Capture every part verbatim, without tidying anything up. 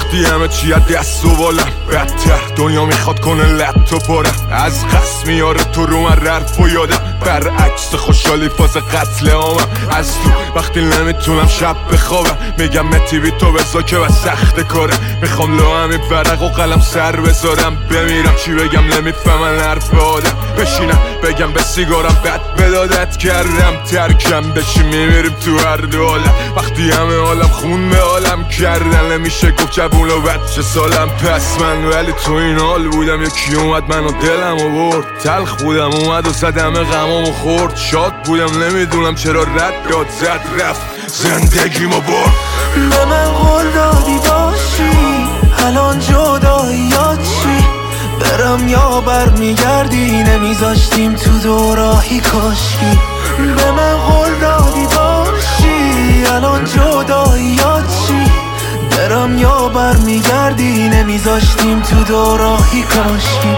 وقتی همه چی از دست و بالم بدتر دنیا میخواد کنه لط و پارم از قصد میاره تو رو من رفت و یادم برعکس خوشحالی فاز قتل عامم از تو وقتی نمیتونم شب بخوابم میگم متی بی تو بزا که و سخت کارم میخوام لو همین ورق و قلم سر بذارم بمیرم چی بگم نمیفهمن حرف آدم بشینم بگم به سیگارم بد بدادت کردم ترکم بشی میمیریم تو هر دو عالم وقتی همه عالم خون به عالم کردن نمیشه گفت جبون و بچه سالم پس من ولی تو این حال بودم یکی اومد منو دلم و برد تلخ بودم اومد و زدم غمامو خورد شاد بودم نمیدونم چرا رد داد زد رفت زندگیمو برد به من قول دادی باشی الان جداییات چی برم یا برمیگردی نمیذاشتیم تو دوراهی کاشکی به من قول دادی باشی الان جداییات چی برم یا برمیگردی نمیذاشتیم تو دوراهی کاشکی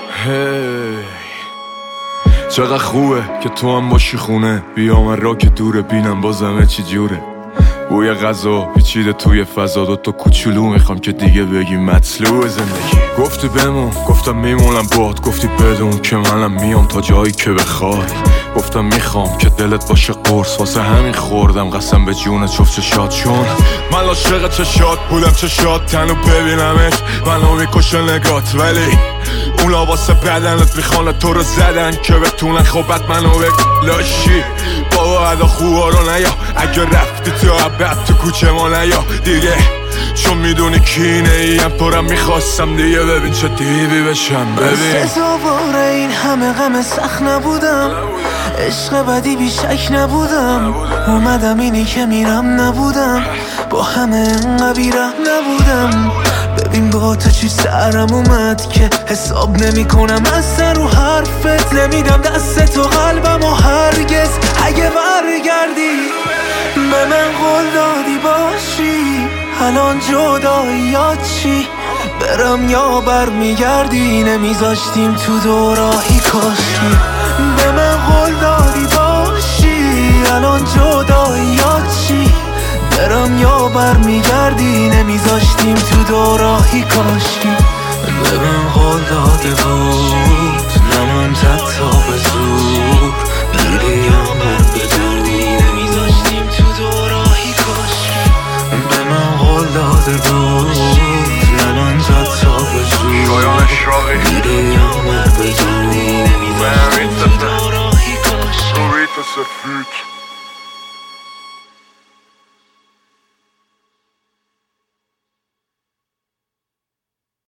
هی چقدر خوبه که تو هم باشی خونه بیا من را که دوره بینم بازمه چی جوره بوی غذا پیچیده توی فضا دوتا کوچولو میخوام که دیگه بگی مطلوب زندگی گفتی بمون گفتم میمونم باد گفتی بدون که منم میام تا جایی که بخوای گفتم میخوام که دلت باشه قرص واسه همین خوردم قسم به جون چفت چشات چون من عاشق چشات بودم چشات تنو ببینمت منو میکشه نگات ولی اونا واسه بدنت میخوانه تو رو زدن که بتونن خوبت منو بلاشی بابا ادا خوبا رو نیا اگه رفتی تو عبد تو کوچه ما نیا دیگه چون میدونی کینه ایم پرم میخواستم دیگه ببین چه دیوی بشم ببین سزاوار این همه غم سخت نبودم عشق بدی بیشک نبودم اومدم اینی که میرم نبودم با همه انقدر بیرم نبودم ببین با تو چی سرم اومد که حساب نمی کنم از سر رو حرفت نمیدم دست تو قلبم و هرگز اگه برگردی به من قول دادی باشی الان جداییات چی برم یا برمیگردی نمیذاشتیم تو دوراهی کاشکی به من قول دادی باشی الان جداییات چی برم یا برمیگردی نمیذاشتیم تو دوراهی کاشکی به من قول داده بود نموندد تا به زور بری یا بر بدونی نمیذاشتیم تو دوراهی کاشکی به من قول داده بود نموندد تا به زور بری یا بر بدونی نمیذاشتیم تو دوراهی کاشکی